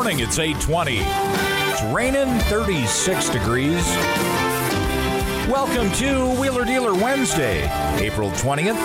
morning. It's 8:20. It's raining, 36 degrees. Welcome to Wheeler Dealer Wednesday, April 20th.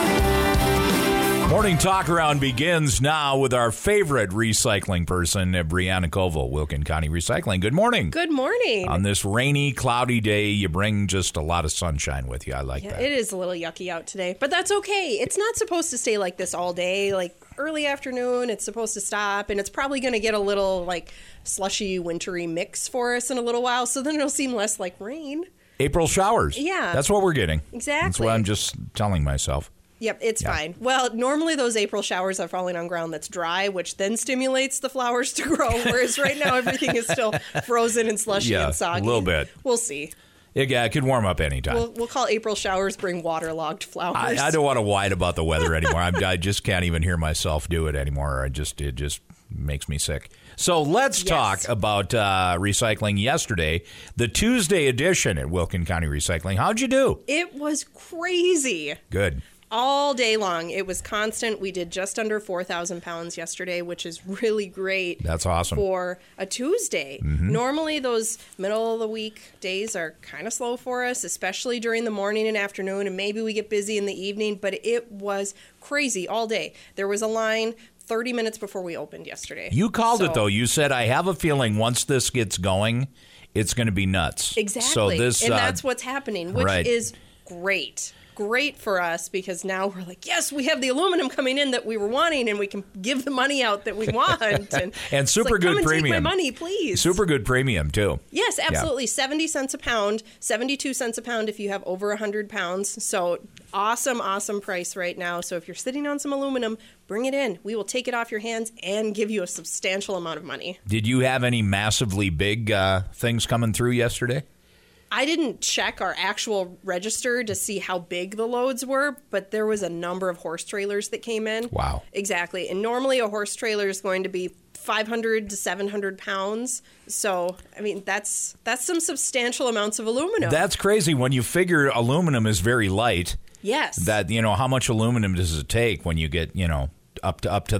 Morning talk around begins now with our favorite recycling person, Brianna Koval, Wilkin County Recycling. Good morning. Good morning. On this rainy, cloudy day, you bring just a lot of sunshine with you. I like that. It is a little yucky out today, but that's okay. It's not supposed to stay like this all day. Like early afternoon, it's supposed to stop, and it's probably going to get a little like slushy, wintry mix for us in a little while, so then it'll seem less like rain. April showers. Yeah. That's what we're getting. Exactly. That's what I'm just telling myself. Yep, it's fine. Well, normally those April showers are falling on ground that's dry, which then stimulates the flowers to grow, whereas right now everything is still frozen and slushy and soggy. A little bit. We'll see. Yeah, it could warm up anytime. We'll call April showers bring waterlogged flowers. I don't want to whine about the weather anymore. I just can't even hear myself do it anymore. It just makes me sick. So let's talk about recycling yesterday, the Tuesday edition at Wilkin County Recycling. How'd you do? It was crazy. Good. All day long. It was constant. We did just under 4,000 pounds yesterday, which is really great. That's awesome. For a Tuesday. Mm-hmm. Normally, those middle of the week days are kind of slow for us, especially during the morning and afternoon, and maybe we get busy in the evening, but it was crazy all day. There was a line 30 minutes before we opened yesterday. You called it, though. You said, I have a feeling once this gets going, it's going to be nuts. Exactly. And that's what's happening, which is great. Great for us because now we're like, yes, we have the aluminum coming in that we were wanting, and we can give the money out that we want. And super good come premium. Take my money, please. Super good premium too. Yes, absolutely. 70 cents a pound, 72 cents a pound if you have over 100 pounds. So awesome price right now. So if you're sitting on some aluminum, bring it in. We will take it off your hands and give you a substantial amount of money. Did you have any massively big things coming through yesterday? I didn't check our actual register to see how big the loads were, but there was a number of horse trailers that came in. Wow. Exactly. And normally a horse trailer is going to be 500 to 700 pounds. So, I mean, that's some substantial amounts of aluminum. That's crazy when you figure aluminum is very light. Yes. That, how much aluminum does it take when you get, up to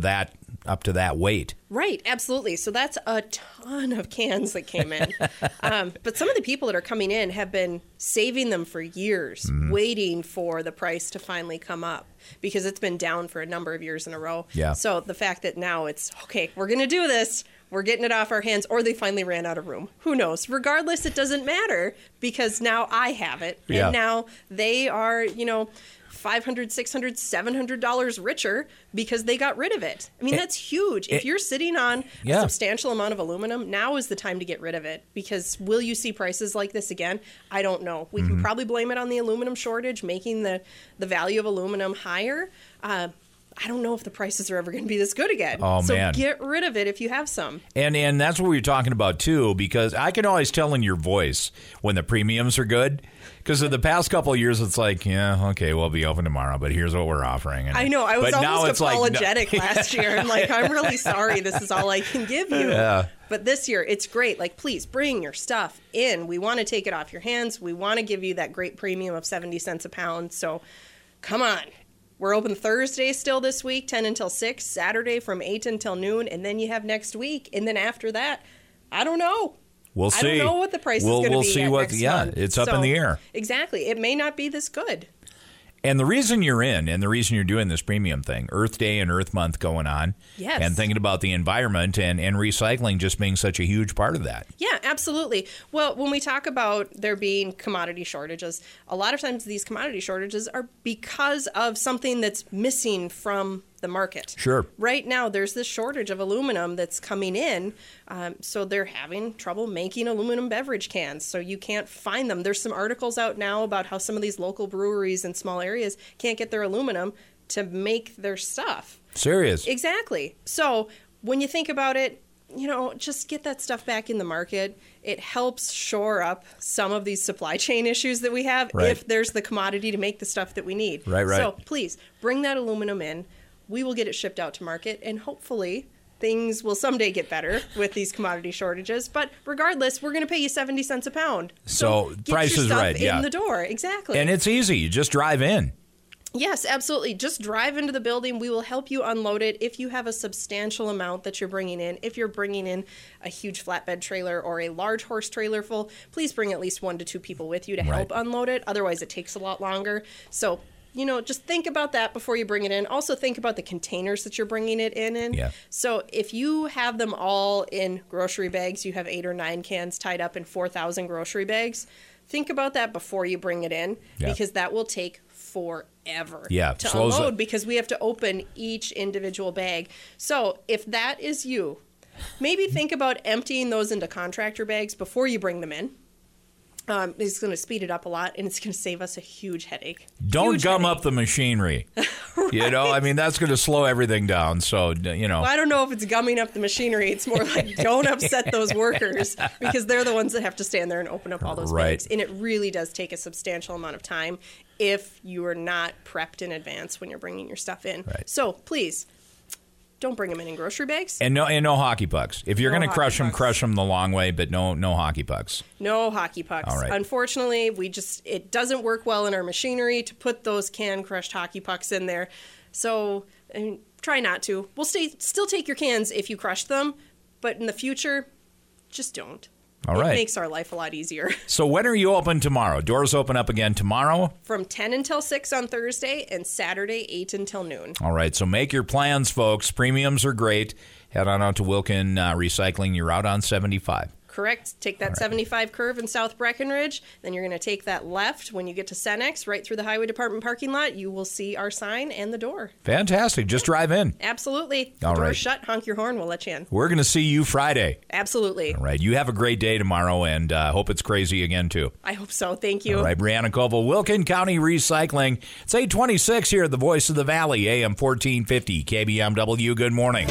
that weight? Right, absolutely. So that's a ton of cans that came in. But some of the people that are coming in have been saving them for years, waiting for the price to finally come up because it's been down for a number of years in a row. Yeah. So the fact that now it's, okay, we're going to do this, we're getting it off our hands, or they finally ran out of room. Who knows? Regardless, it doesn't matter because now I have it. Yeah. And now they are, $500, $600, $700 richer because they got rid of it. I mean, that's huge. If you're sitting on a substantial amount of aluminum, now is the time to get rid of it because will you see prices like this again? I don't know. We can probably blame it on the aluminum shortage, making the value of aluminum higher. I don't know if the prices are ever going to be this good again. Oh, so man. Get rid of it if you have some. And that's what we were talking about, too, because I can always tell in your voice when the premiums are good. Because of the past couple of years, it's like, yeah, okay, we'll be open tomorrow, but here's what we're offering. And I know. I was almost apologetic last year. I'm like, I'm really sorry. This is all I can give you. Yeah. But this year, it's great. Like, please bring your stuff in. We want to take it off your hands. We want to give you that great premium of 70 cents a pound. So come on. We're open Thursday still this week, 10 until 6, Saturday from 8 until noon, and then you have next week. And then after that, I don't know. We'll see. I don't know what the price is going to be. We'll see what. Next yeah, month. it's up in the air. Exactly. It may not be this good. And the reason you're in and the reason you're doing this premium thing, Earth Day and Earth Month going on, and thinking about the environment and recycling just being such a huge part of that. Yeah, absolutely. Well, when we talk about there being commodity shortages, a lot of times these commodity shortages are because of something that's missing from the market. Sure. Right now, there's this shortage of aluminum that's coming in, so they're having trouble making aluminum beverage cans, so you can't find them. There's some articles out now about how some of these local breweries in small areas can't get their aluminum to make their stuff. Serious. Exactly. So when you think about it, just get that stuff back in the market. It helps shore up some of these supply chain issues that we have if there's the commodity to make the stuff that we need. Right. So please bring that aluminum in. We will get it shipped out to market, and hopefully things will someday get better with these commodity shortages. But regardless, we're going to pay you 70 cents a pound. So get price your is stuff right. in the door. Exactly. And it's easy. You just drive in. Yes, absolutely. Just drive into the building. We will help you unload it if you have a substantial amount that you're bringing in. If you're bringing in a huge flatbed trailer or a large horse trailer full, please bring at least 1 to 2 people with you to help unload it. Otherwise, it takes a lot longer. So, just think about that before you bring it in. Also, think about the containers that you're bringing it in. Yeah. So, if you have them all in grocery bags, you have 8 or 9 cans tied up in 4,000 grocery bags. Think about that before you bring it in, because that will take forever to unload because we have to open each individual bag. So if that is you, maybe think about emptying those into contractor bags before you bring them in. It's going to speed it up a lot, and it's going to save us a huge headache. Don't gum up the machinery. Right. That's going to slow everything down. So, Well, I don't know if it's gumming up the machinery. It's more like don't upset those workers because they're the ones that have to stand there and open up all those bags. And it really does take a substantial amount of time if you are not prepped in advance when you're bringing your stuff in. Right. So, please, don't bring them in grocery bags. And no hockey pucks. If you're going to crush them the long way, but no hockey pucks. No hockey pucks. All right. Unfortunately, it doesn't work well in our machinery to put those crushed hockey pucks in there. So try not to. We'll still take your cans if you crush them, but in the future, just don't. All right. It makes our life a lot easier. So when are you open tomorrow? Doors open up again tomorrow? From 10 until 6 on Thursday and Saturday 8 until noon. All right. So make your plans, folks. Premiums are great. Head on out to Wilkin Recycling. You're out on 75. Correct. Take that 75 curve in South Breckenridge. Then you're going to take that left when you get to Cenex, right through the Highway Department parking lot. You will see our sign and the door. Fantastic. Just drive in. Absolutely. All right. Door's shut. Honk your horn. We'll let you in. We're going to see you Friday. Absolutely. All right. You have a great day tomorrow, and hope it's crazy again, too. I hope so. Thank you. All right. Brianna Koval, Wilkin County Recycling. It's 8:26 here at the Voice of the Valley, AM 1450, KBMW. Good morning.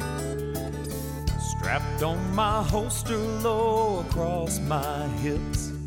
Strapped on my holster low across my hips,